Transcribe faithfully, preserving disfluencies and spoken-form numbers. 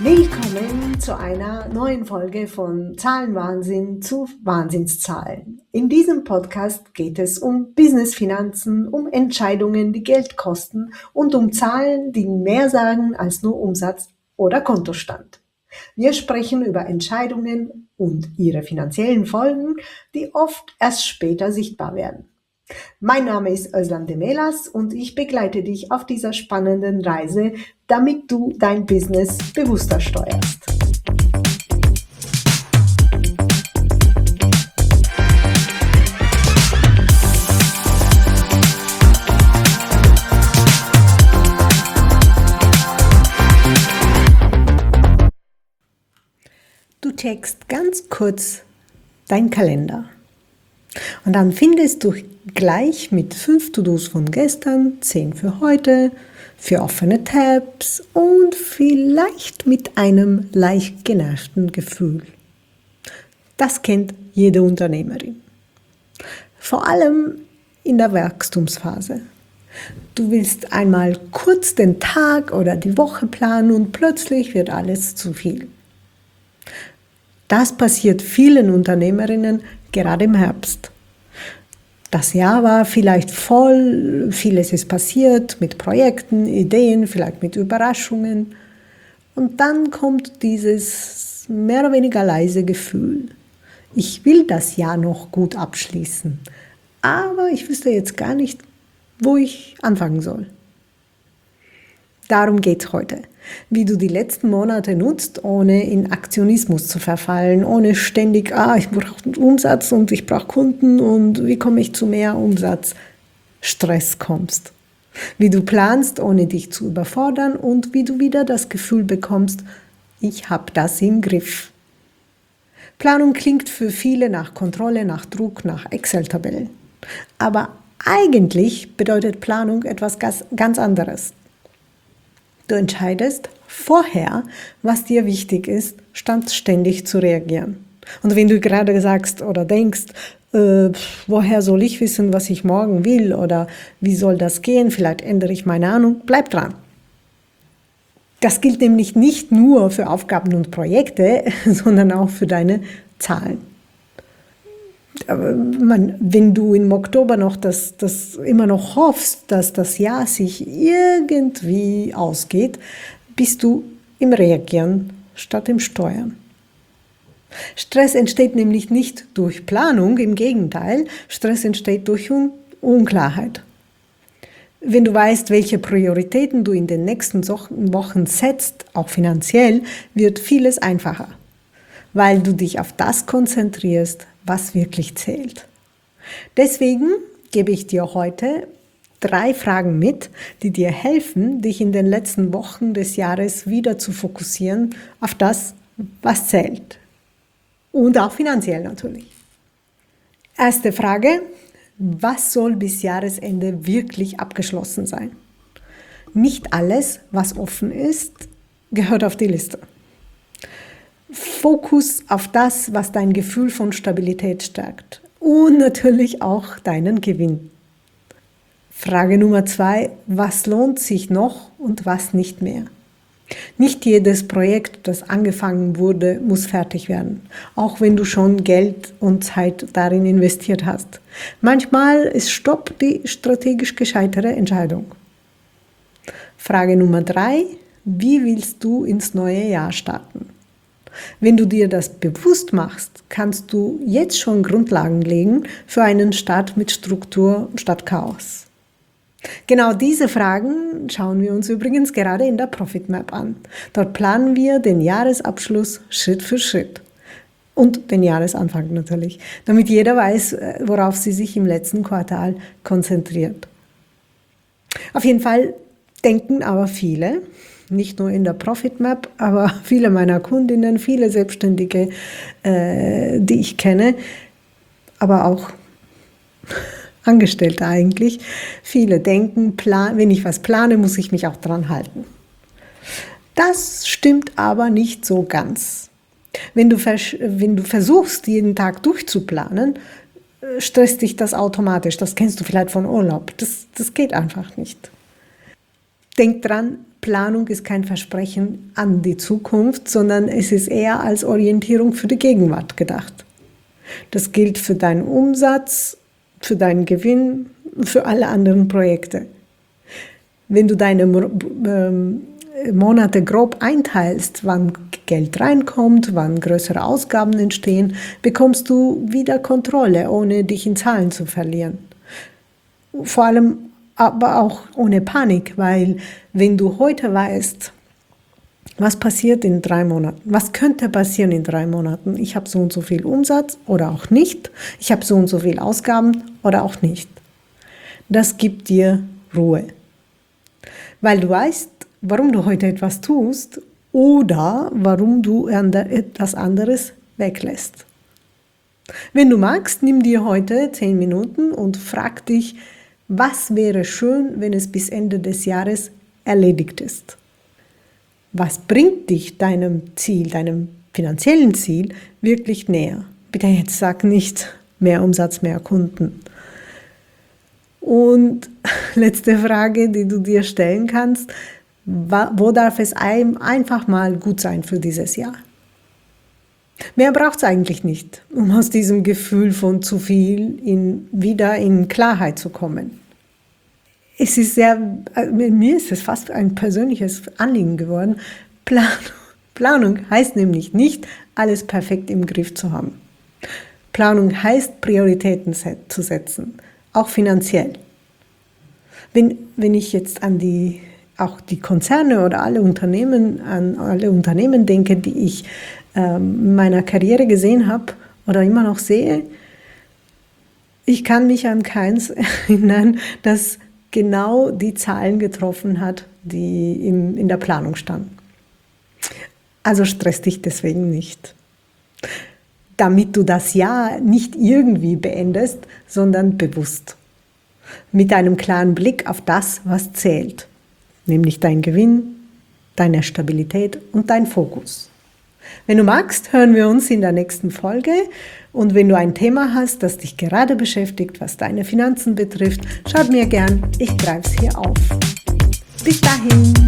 Willkommen zu einer neuen Folge von Zahlenwahnsinn zu Wahnsinnszahlen. In diesem Podcast geht es um Business-Finanzen, um Entscheidungen, die Geld kosten und um Zahlen, die mehr sagen als nur Umsatz oder Kontostand. Wir sprechen über Entscheidungen und ihre finanziellen Folgen, die oft erst später sichtbar werden. Mein Name ist Özlem Demelas und ich begleite dich auf dieser spannenden Reise, damit du dein Business bewusster steuerst. Du checkst ganz kurz deinen Kalender. Und dann findest du gleich mit fünf To-Dos von gestern, zehn für heute, vier offene Tabs und vielleicht mit einem leicht genervten Gefühl. Das kennt jede Unternehmerin. Vor allem in der Wachstumsphase. Du willst einmal kurz den Tag oder die Woche planen und plötzlich wird alles zu viel. Das passiert vielen Unternehmerinnen gerade im Herbst. Das Jahr war vielleicht voll, vieles ist passiert mit Projekten, Ideen, vielleicht mit Überraschungen. Und dann kommt dieses mehr oder weniger leise Gefühl. Ich will das Jahr noch gut abschließen, aber ich wüsste jetzt gar nicht, wo ich anfangen soll. Darum geht es heute. Wie du die letzten Monate nutzt, ohne in Aktionismus zu verfallen, ohne ständig, ah, ich brauche Umsatz und ich brauche Kunden und wie komme ich zu mehr Umsatz? Stress kommst. Wie du planst, ohne dich zu überfordern und wie du wieder das Gefühl bekommst, ich habe das im Griff. Planung klingt für viele nach Kontrolle, nach Druck, nach Excel-Tabellen. Aber eigentlich bedeutet Planung etwas ganz anderes. Du entscheidest vorher, was dir wichtig ist, statt ständig zu reagieren. Und wenn du gerade sagst oder denkst, äh, woher soll ich wissen, was ich morgen will oder wie soll das gehen, vielleicht ändere ich meine Ahnung, bleib dran. Das gilt nämlich nicht nur für Aufgaben und Projekte, sondern auch für deine Zahlen. Aber man, wenn du im Oktober noch das, das immer noch hoffst, dass das Jahr sich irgendwie ausgeht, bist du im Reagieren statt im Steuern. Stress entsteht nämlich nicht durch Planung, im Gegenteil, Stress entsteht durch Un- Unklarheit. Wenn du weißt, welche Prioritäten du in den nächsten Wochen setzt, auch finanziell, wird vieles einfacher, weil du dich auf das konzentrierst, was wirklich zählt. Deswegen gebe ich dir heute drei Fragen mit, die dir helfen, dich in den letzten Wochen des Jahres wieder zu fokussieren auf das, was zählt. Und auch finanziell natürlich. Erste Frage: Was soll bis Jahresende wirklich abgeschlossen sein? Nicht alles, was offen ist, gehört auf die Liste. Fokus auf das, was dein Gefühl von Stabilität stärkt und natürlich auch deinen Gewinn. Frage Nummer zwei: Was lohnt sich noch und was nicht mehr? Nicht jedes Projekt, das angefangen wurde, muss fertig werden, auch wenn du schon Geld und Zeit darin investiert hast. Manchmal ist Stopp die strategisch gescheitere Entscheidung. Frage Nummer drei: Wie willst du ins neue Jahr starten? Wenn du dir das bewusst machst, kannst du jetzt schon Grundlagen legen für einen Start mit Struktur statt Chaos. Genau diese Fragen schauen wir uns übrigens gerade in der Profit Map an. Dort planen wir den Jahresabschluss Schritt für Schritt und den Jahresanfang natürlich, damit jeder weiß, worauf sie sich im letzten Quartal konzentriert. Auf jeden Fall denken aber viele, nicht nur in der Profit Map, aber viele meiner Kundinnen, viele Selbstständige, äh, die ich kenne, aber auch Angestellte eigentlich, viele denken, plan, wenn ich was plane, muss ich mich auch dran halten. Das stimmt aber nicht so ganz. Wenn du, vers- wenn du versuchst, jeden Tag durchzuplanen, stresst dich das automatisch. Das kennst du vielleicht von Urlaub. Das, das geht einfach nicht. Denk dran, Planung ist kein Versprechen an die Zukunft, sondern es ist eher als Orientierung für die Gegenwart gedacht. Das gilt für deinen Umsatz, für deinen Gewinn, für alle anderen Projekte. Wenn du deine Monate grob einteilst, wann Geld reinkommt, wann größere Ausgaben entstehen, bekommst du wieder Kontrolle, ohne dich in Zahlen zu verlieren. Vor allem aber auch ohne Panik, weil wenn du heute weißt, was passiert in drei Monaten, was könnte passieren in drei Monaten, ich habe so und so viel Umsatz oder auch nicht, ich habe so und so viel Ausgaben oder auch nicht, das gibt dir Ruhe, weil du weißt, warum du heute etwas tust oder warum du etwas anderes weglässt. Wenn du magst, nimm dir heute zehn Minuten und frag dich, was wäre schön, wenn es bis Ende des Jahres erledigt ist? Was bringt dich deinem Ziel, deinem finanziellen Ziel wirklich näher? Bitte jetzt sag nicht mehr Umsatz, mehr Kunden. Und letzte Frage, die du dir stellen kannst, wo darf es einfach mal gut sein für dieses Jahr? Mehr braucht es eigentlich nicht, um aus diesem Gefühl von zu viel in, wieder in Klarheit zu kommen. Es ist sehr, mir ist es fast ein persönliches Anliegen geworden. Plan, Planung heißt nämlich nicht, alles perfekt im Griff zu haben. Planung heißt, Prioritäten set, zu setzen, auch finanziell. Wenn, wenn ich jetzt an die, auch die Konzerne oder alle Unternehmen, an alle Unternehmen denke, die ich in meiner Karriere gesehen habe oder immer noch sehe, ich kann mich an keins erinnern, das genau die Zahlen getroffen hat, die im, in der Planung standen. Also stress dich deswegen nicht. Damit du das Jahr nicht irgendwie beendest, sondern bewusst. Mit einem klaren Blick auf das, was zählt, nämlich dein Gewinn, deine Stabilität und dein Fokus. Wenn du magst, hören wir uns in der nächsten Folge und wenn du ein Thema hast, das dich gerade beschäftigt, was deine Finanzen betrifft, schreib mir gern, ich greife es hier auf. Bis dahin!